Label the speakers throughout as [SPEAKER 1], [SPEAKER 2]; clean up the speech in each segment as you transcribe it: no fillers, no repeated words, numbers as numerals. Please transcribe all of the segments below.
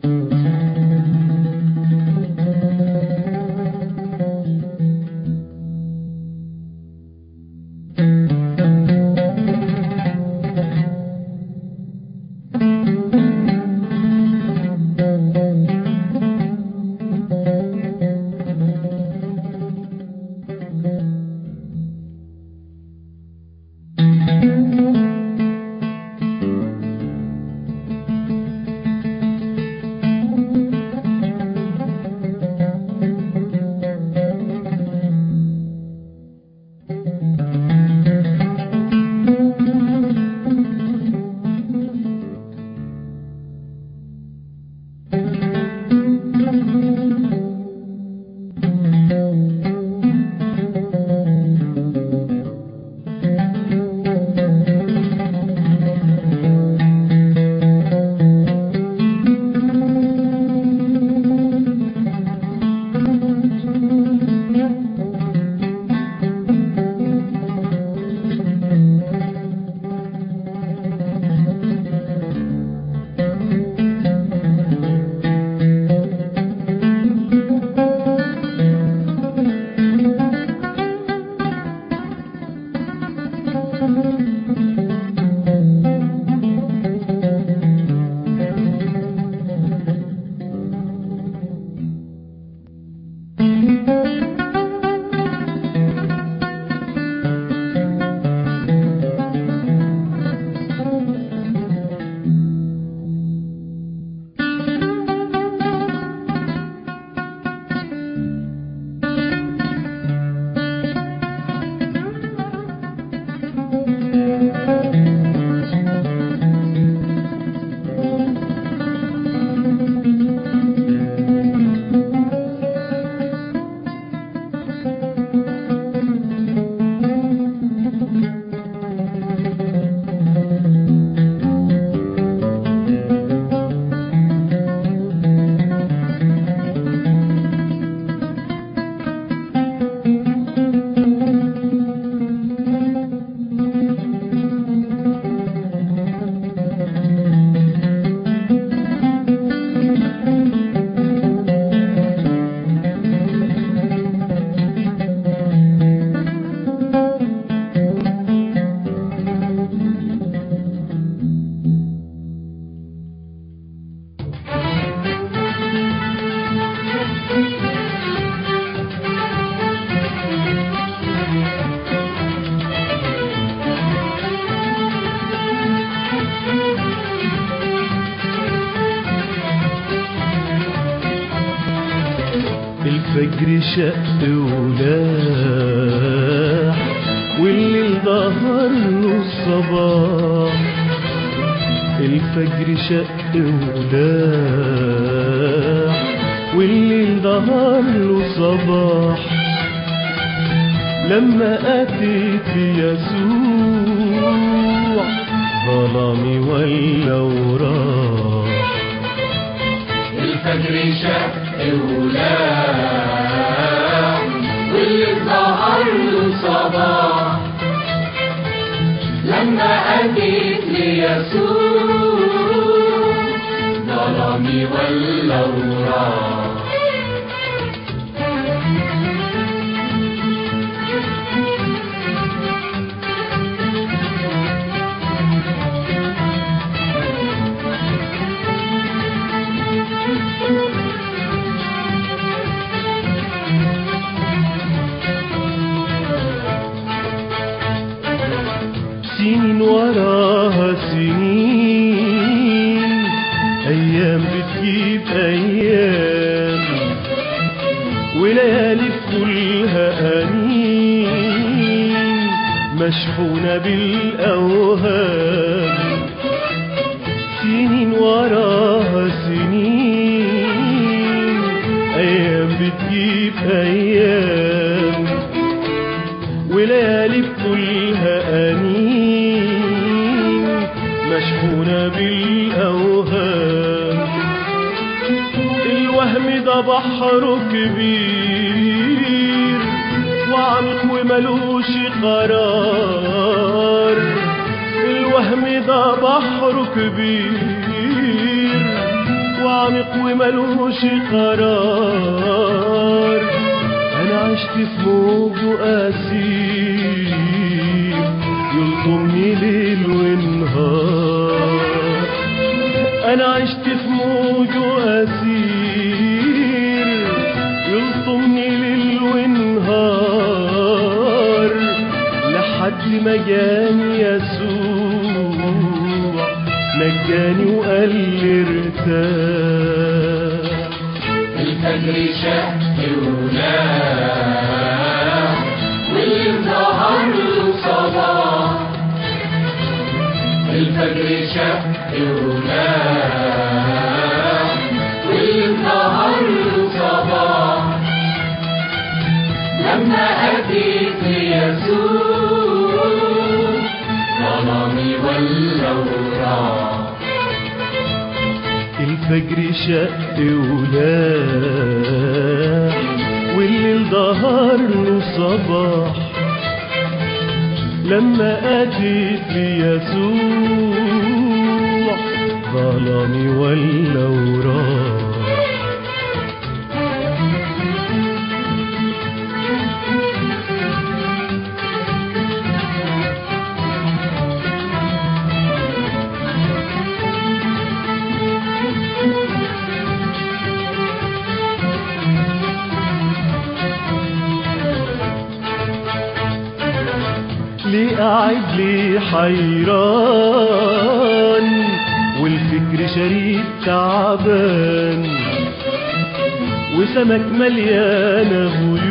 [SPEAKER 1] الفجر شق ولاح والليل ظهر له الصباح. الفجر شق ولاح والليل ظهر له الصباح. لما أتيت يسوع ظلامي ولا وراح.
[SPEAKER 2] الفجر شق ولاح والليل ظهر له صباح. لما أتيت ليسوع ظلامي ولا وراح.
[SPEAKER 1] سنين وراها سنين، أيام بتجيب أيام، وليالي كلها أنين مشحونة بالأوهام. سنين وراها سنين، أيام بتجيب أيام، وليالي كلها أنين مشحونة بالأوهام. الوهم ده بحر كبير وعمق وملوش قرار. الوهم ده بحر كبير وعمق وملوش قرار. أنا عشت في موج وأسير يلطمني ليل ونهار. أنا عشت في موج وأسير يلطمني ليل ونهار، لحد ما جاني يسوع نجاني وقال لي ارتاح.
[SPEAKER 2] الفجر شق ولاح واللي ظهر له صباح. الفجر شق ولاح واللي ظهر له صباح. لما أتيت ليسوع ظلامي ولا وراح.
[SPEAKER 1] الفجر شق ولاح والليل ظهر له صباح. لما أتيت ليسوع ظلامي ولا وراح. ليه قاعد ليه حيران والفكر شريك تعبان، وسمك مليانة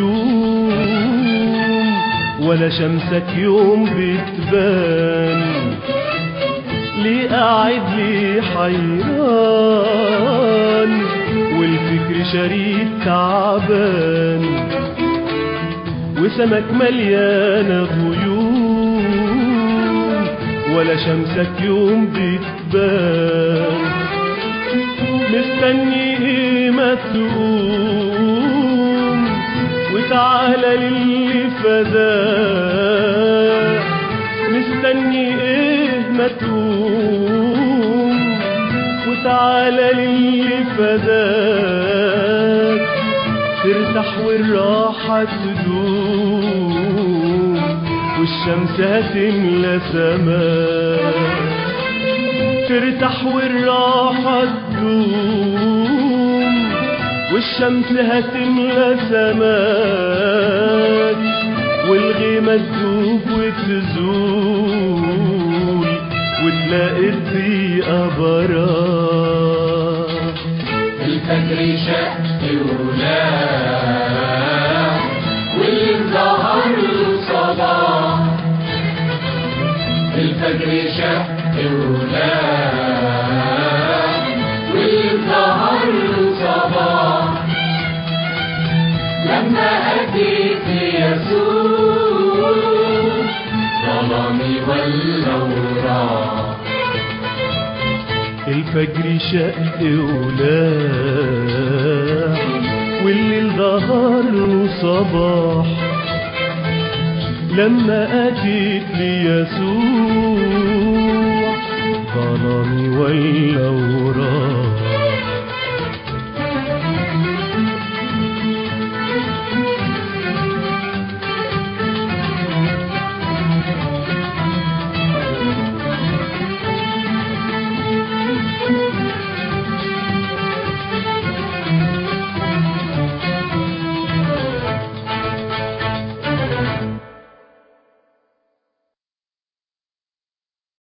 [SPEAKER 1] غيوم ولا شمسك يوم بتبان. ليه قاعد ليه حيران والفكر شريك تعبان، وسمك مليانة غيوم ولا شمسك يوم بتبان. مستني ايه ما تقوم وتعالى للي فداك. مستني ايه ما تقوم وتعالى للي فداك. ترتاح والراحة تدوم والشمس هتملى سماك. ترتاح والراحة تدوم والشمس هتملى سماك. والغيمة تدوب وتزول وتلاقي الضيقة براك.
[SPEAKER 2] الفجر شق ولاح واللي ظهر له صباح. الفجر شق ولاح واللي ظهر له صباح. لما أتيت ليسوع ظلامي ولا وراح.
[SPEAKER 1] الفجر شق ولاح والليل ظهر له صباح. لما أتيت ليسوع ظلامي ولا وراح.